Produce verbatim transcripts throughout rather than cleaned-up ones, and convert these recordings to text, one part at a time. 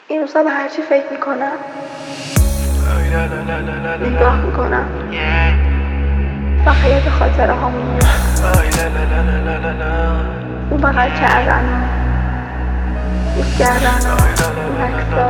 این روزا به هرچی فکر میکنم نگاه میکنم بقیه به خاطره هامون اون بغل کردن دوست کردن اون عکسا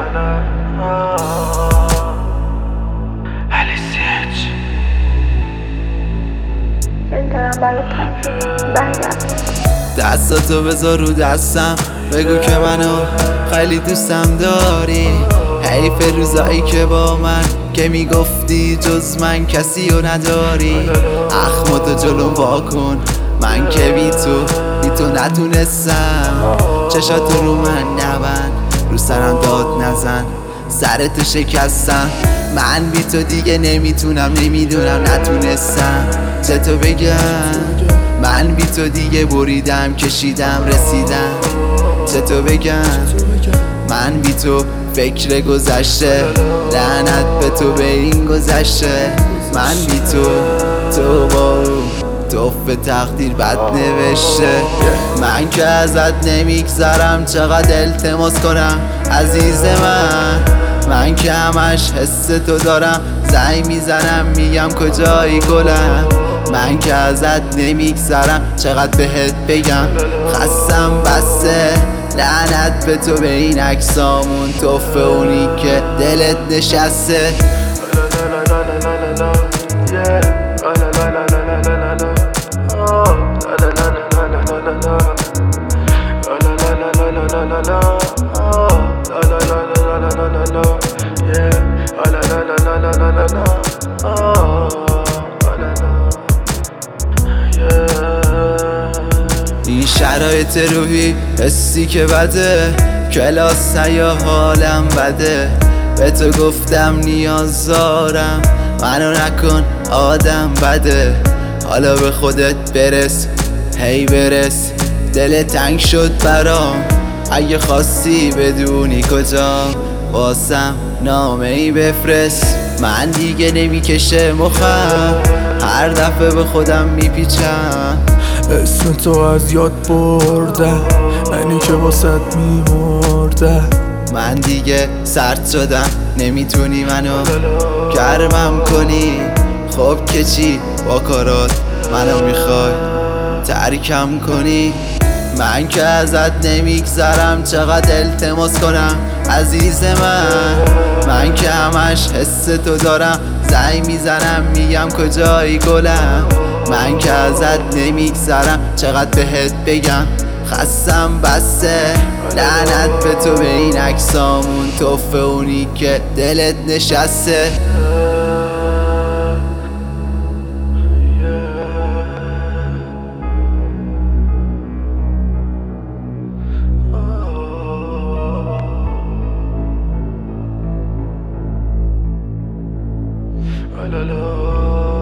خیلی دارم برات برگرد دستاتو بذار رو دستم بگو که منو خیلی دوستم داری. حیف روزایی که با من که میگفتی جز من کسی رو نداری. اخماتو جلوم واکن من که بی تو بی تو نتونستم. چشاتو رو من نبند رو سرم داد نزن سرتو شکستم. من بی تو دیگه نمیتونم نمیدونم نتونستم چه تو بگم. من بی تو دیگه بریدم کشیدم رسیدم چه تو بگم. من بی تو فکر گذشته لعنت به تو به این گذشته. من بی تو تو با توف تقدیر بد نوشته. من که ازت نمیگذرم چقدر التماس کنم عزیز من. من که همش حس تو دارم زنگ میزنم میگم کجایی گلم. من که ازت نمیگذرم چقدر بهت بگم خستم بسته. لعنت به تو به این عکسامون توف اونی که دلت نشسته. این شرایط روحی حسی که بده کلاس یا حالم بده. به تو گفتم نیاز دارم منو نکن آدم بده. حالا به خودت برس هی برس دل تنگ شد برام. اگه خواستی بدونی کجا واسم نامه ای بفرست. من دیگه نمیکشه مخم هر دفعه به خودم میپیچم. اسم تو از یاد بردم منی که واسط میمردم. من دیگه سرد شدم نمیتونی منو گرمم کنی. خب که چی با کارات منو میخوای ترکم کنی. من که ازت نمیگذرم چقدر التماس کنم عزیز من. من که همش حس تو دارم زنگ میزنم میگم کجایی گلم. من که ازت نمیگذرم چقدر بهت بگم خستم بسته. لعنت به تو به این عکسامون توف اونی که دلت نشسته. La la la